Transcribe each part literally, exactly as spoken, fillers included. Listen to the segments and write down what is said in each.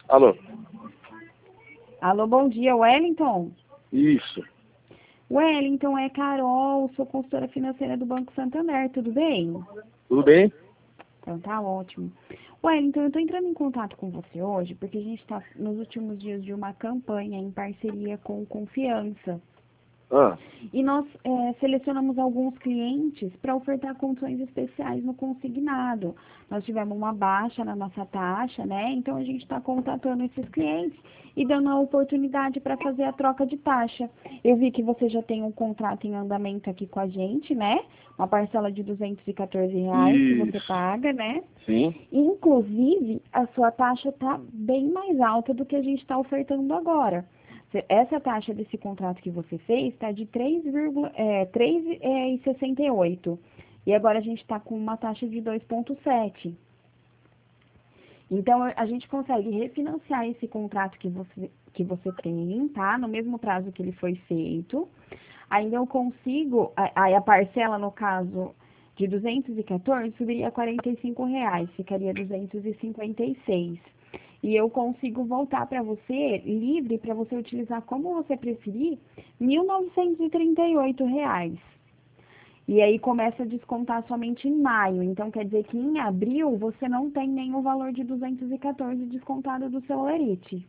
Alô? Alô, bom dia, Wellington. Isso. Wellington, é Carol, sou consultora financeira do Banco Santander, tudo bem? Tudo bem? Então tá ótimo. Wellington, eu estou entrando em contato com você hoje porque a gente está nos últimos dias de uma campanha em parceria com Confiança. Ah, E nós é, selecionamos alguns clientes para ofertar condições especiais no consignado. Nós tivemos uma baixa na nossa taxa, né? Então a gente está contatando esses clientes e dando a oportunidade para fazer a troca de taxa. Eu vi que você já tem um contrato em andamento aqui com a gente, né? Uma parcela de duzentos e quatorze reais que você isso. paga, né? Sim. Inclusive, a sua taxa está bem mais alta do que a gente está ofertando agora. Essa taxa desse contrato que você fez está de três vírgula sessenta e oito. E agora a gente está com uma taxa de dois vírgula sete. Então, a gente consegue refinanciar esse contrato que você, que você tem, tá? No mesmo prazo que ele foi feito. Ainda eu consigo, aí a parcela, no caso, de duzentos e quatorze, subiria a quarenta e cinco reais, ficaria duzentos e cinquenta e seis. E eu consigo voltar para você, livre, para você utilizar como você preferir, mil novecentos e trinta e oito reais. E aí começa a descontar somente em maio. Então, quer dizer que em abril você não tem nem o valor de duzentos e quatorze descontado do seu Lerite.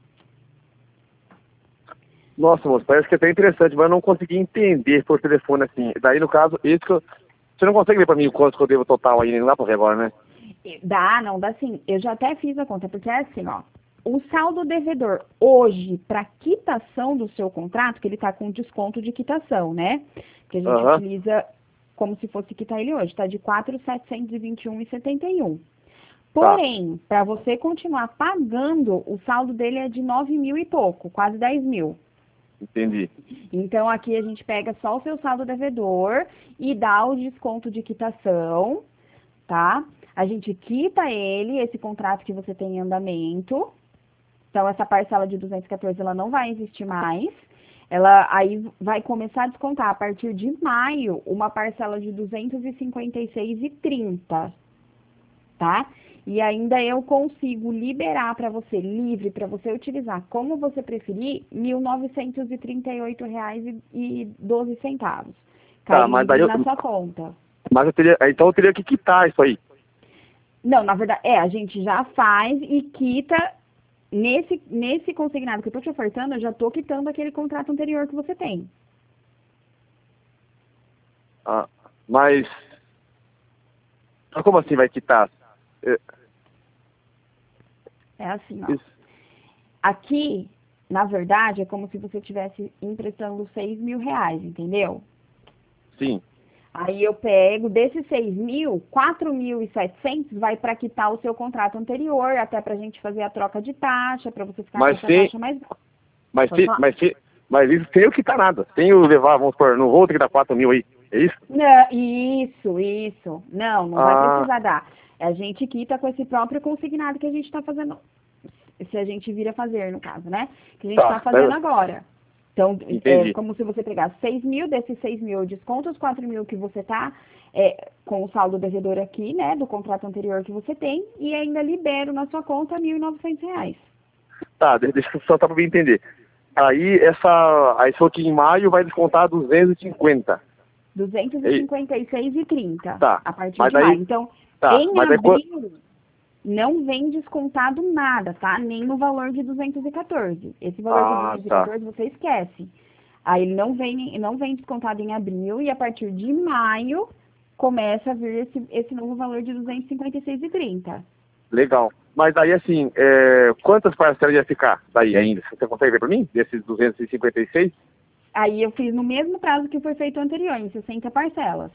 Nossa, moço, parece que é até interessante, mas eu não consegui entender por telefone assim. Daí, no caso, esse que eu... Você não consegue ver pra mim o quanto que eu devo total aí, não dá pra ver agora, né? Dá, não dá sim. Eu já até fiz a conta, porque é assim, ó. O saldo devedor hoje, para quitação do seu contrato, que ele está com desconto de quitação, né? Que a gente Aham. utiliza como se fosse quitar ele hoje, está de quatro mil setecentos e vinte e um reais e setenta e um. Porém, para você continuar pagando, o saldo dele é de nove mil e pouco, quase dez mil. Entendi. Então, aqui a gente pega só o seu saldo devedor e dá o desconto de quitação, tá? A gente quita ele, esse contrato que você tem em andamento. Então, essa parcela de duzentos e quatorze, ela não vai existir mais. Ela aí vai começar a descontar a partir de maio uma parcela de duzentos e cinquenta e seis reais e trinta centavos, tá? E ainda eu consigo liberar para você, livre, para você utilizar como você preferir, mil novecentos e trinta e oito reais e doze centavos. Cai Tá, mas daí livre eu... na sua conta. Mas eu teria... Então eu teria que quitar isso aí. Não, na verdade, é, a gente já faz e quita, nesse, nesse consignado que eu tô te ofertando, eu já tô quitando aquele contrato anterior que você tem. Ah, mas... Mas como assim vai quitar? É... É assim, ó. Isso. Aqui, na verdade, é como se você estivesse emprestando seis mil reais, entendeu? Sim. Aí eu pego, desses seis mil, quatro mil e setecentos vai para quitar o seu contrato anterior, até pra gente fazer a troca de taxa, para você ficar Mas com essa se... taxa mais baixa. Mas Pode se... falar? Mas se... Mas isso sem eu quitar nada. Sem eu levar, vamos supor, não vou ter que dar quatro mil aí. É isso? Não, isso, isso. Não, não vai Ah, precisar dar. A gente quita com esse próprio consignado que a gente está fazendo, se a gente vir a fazer, no caso, né? Que a gente está tá. fazendo agora. Então, é Entendi. como se você pegasse seis mil, desses seis mil, eu desconto os quatro mil que você tá é, com o saldo devedor aqui, né, do contrato anterior que você tem, e ainda libero na sua conta mil e novecentos reais. Tá, de- deixa eu só tá pra me entender. Aí essa. Aí se for que em maio vai descontar duzentos e cinquenta. duzentos e E, cinquenta e seis reais e trinta tá. a partir Mas de maio. daí. Então, Tá. em Mas daí quando. abril, não vem descontado nada, tá? Nem no valor de duzentos e quatorze. Esse valor de Ah, duzentos e tá. quatorze você esquece. Aí ele não vem, não vem descontado em abril e a partir de maio começa a vir esse, esse novo valor de duzentos e cinquenta e seis reais e trinta. Legal. Mas daí assim, é, quantas parcelas ia ficar daí ainda? Você consegue ver pra mim? Desses duzentos e cinquenta e seis? Aí eu fiz no mesmo prazo que foi feito anterior, em sessenta parcelas,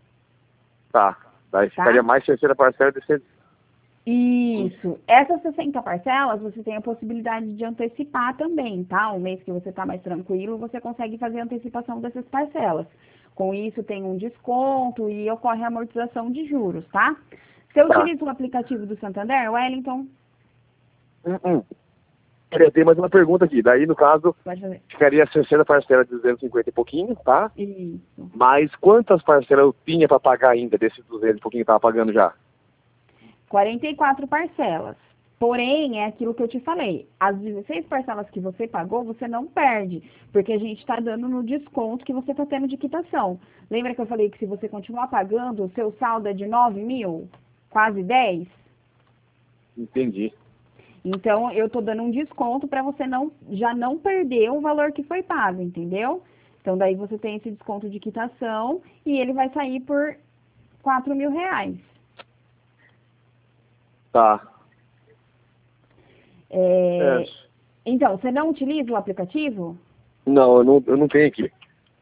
Tá. Daí tá? ficaria mais terceira parcela de cento. Isso. Essas sessenta parcelas, você tem a possibilidade de antecipar também, tá? Um mês que você está mais tranquilo, você consegue fazer a antecipação dessas parcelas. Com isso, tem um desconto e ocorre a amortização de juros, tá? Você Tá. utiliza o aplicativo do Santander, Wellington? Hum, hum. Eu tenho mais uma pergunta aqui. Daí, no caso, Pode fazer. ficaria a terceira parcela de duzentos e cinquenta e pouquinho, tá? Isso. Mas quantas parcelas eu tinha pra pagar ainda desses duzentos e pouquinho que eu tava pagando já? quarenta e quatro parcelas. Porém, é aquilo que eu te falei. As dezesseis parcelas que você pagou, você não perde. Porque a gente está dando no desconto que você está tendo de quitação. Lembra que eu falei que se você continuar pagando, o seu saldo é de nove mil? Quase dez? Entendi. Então, eu estou dando um desconto para você não, já não perder o valor que foi pago, entendeu? Então, daí você tem esse desconto de quitação e ele vai sair por quatro mil reais. Tá. É, É. Então, você não utiliza o aplicativo? Não, eu não, eu não tenho aqui.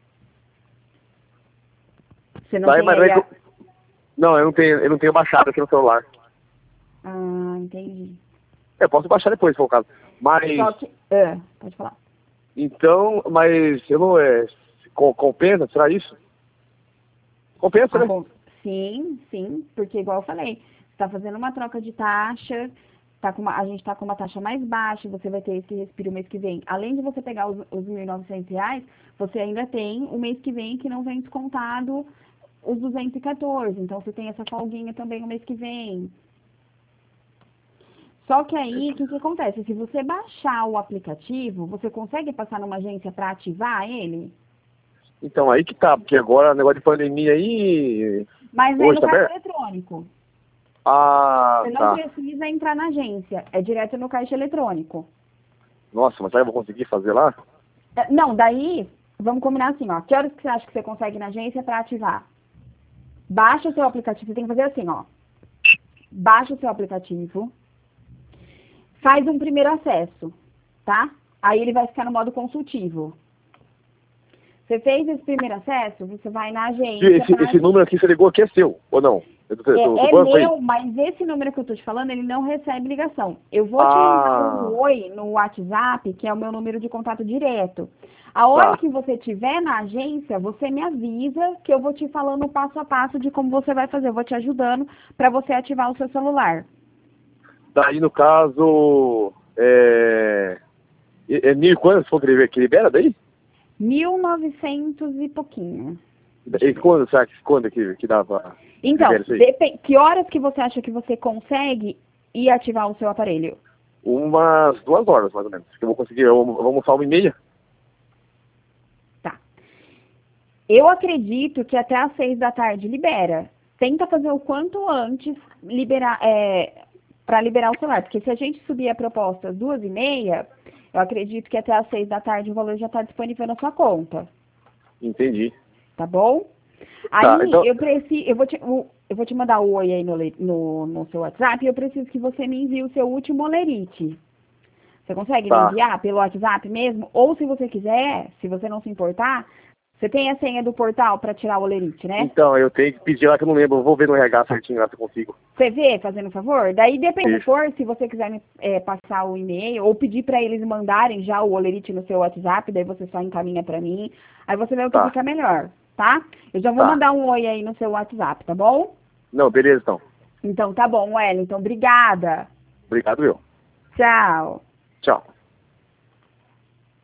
Você não Daí, tem mas aí daí a... que eu- Não, eu não tenho, eu não tenho baixado aqui no celular. Ah, entendi. Eu posso baixar depois, se for o caso. Mas, Só que... Ah, pode falar. então, mas eu não, é, co- compensa, será isso? Compensa, Ah, né? bom, sim, sim, porque igual eu falei, você está fazendo uma troca de taxa, tá com uma, a gente está com uma taxa mais baixa, você vai ter esse respiro mês que vem. Além de você pegar os, os mil e novecentos reais, você ainda tem o mês que vem que não vem descontado os duzentos e quatorze. Então, você tem essa folguinha também o mês que vem. Só que aí, o que, que acontece? Se você baixar o aplicativo, você consegue passar numa agência para ativar ele? Então, aí que tá, porque agora, negócio de pandemia aí... Mas é Hoje no tá caixa aberto? eletrônico. Ah, Você não tá. precisa entrar na agência, é direto no caixa eletrônico. Nossa, mas será que eu vou conseguir fazer lá? É, Não, daí, vamos combinar assim, ó. Que horas que você acha que você consegue ir na agência para ativar? Baixa o seu aplicativo, você tem que fazer assim, ó. Baixa o seu aplicativo, faz um primeiro acesso, tá? Aí ele vai ficar no modo consultivo. Você fez esse primeiro acesso, você vai na agência. Esse, pra- esse número aqui que você ligou aqui é seu, ou não? É do, do, É, do é banco aí? meu, mas esse número que eu tô te falando, ele não recebe ligação. Eu vou te mandar Ah, um oi no WhatsApp, que é o meu número de contato direto. A hora tá. que você estiver na agência, você me avisa que eu vou te falando passo a passo de como você vai fazer. Eu vou te ajudando para você ativar o seu celular. Daí, no caso, é... É é mil e quanto, se for que que libera daí? mil e novecentos e pouquinho. E quando, será que, quando que, que dá pra... Então, libera isso aí? depen- que horas que você acha que você consegue ir ativar o seu aparelho? Umas duas horas, mais ou menos. Que eu vou conseguir, eu vou almoçar uma e meia. Tá. Eu acredito que até às seis da tarde libera. Tenta fazer o quanto antes liberar, é, para liberar o celular. Porque se a gente subir a proposta às duas e meia, eu acredito que até às seis da tarde o valor já está disponível na sua conta. Entendi. Tá bom? Aí Tá, então- eu preciso, eu vou te, o- eu vou te mandar o oi aí no, le- no, no seu WhatsApp e eu preciso que você me envie o seu último olerite. Você consegue me Tá. enviar pelo WhatsApp mesmo? Ou se você quiser, se você não se importar, você tem a senha do portal para tirar o olerite, né? Então, eu tenho que pedir lá que eu não lembro. Eu vou ver no R H certinho lá se eu consigo. Você vê, fazendo um favor? Daí depende Isso. for, se você quiser me é, passar o e-mail ou pedir para eles mandarem já o olerite no seu WhatsApp, daí você só encaminha para mim. Aí você vê o que Tá. fica melhor, tá? Eu já vou Tá. mandar um oi aí no seu WhatsApp, tá bom? Não, beleza, então. Então tá bom, Wellington. Obrigada. Obrigado, eu. Tchau. Tchau.